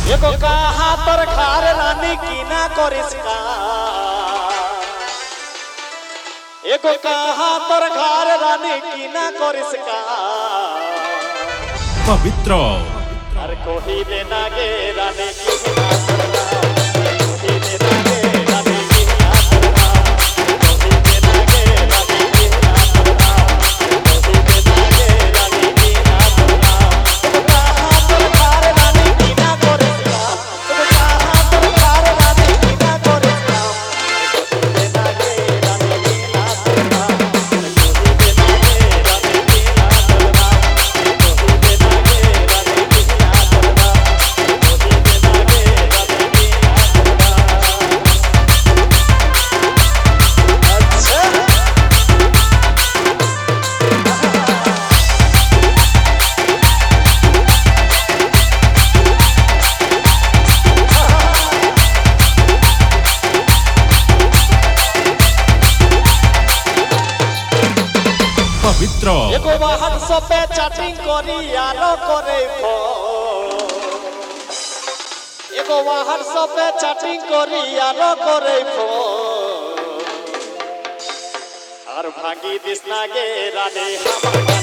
एगो कहा तर खार रानी की ना करिस का एगो कहा तर खार रानी की ना करिस का पवित्र हर कोही देना गे रानी की ना करना कोही देना गे रानी की ना करना कोही देना गे रानी की ना करना कोही देना गे रानी की ना करना कहा तर खार रानी की ना करिस का कहा तर खार रानी की ना करिस का कोही देना गे रानी की ना करना कोही देना गे रानी की ना करना कोही देना गे रानी की ना करना कोही देना गे रानी की ना करना। अच्छा पवित्र एगो WhatsApp पे चैटिंग करी आलो करे फोन एगो WhatsApp पे चैटिंग करी आलो करे फोन और भागी दिसना गे रानी हमर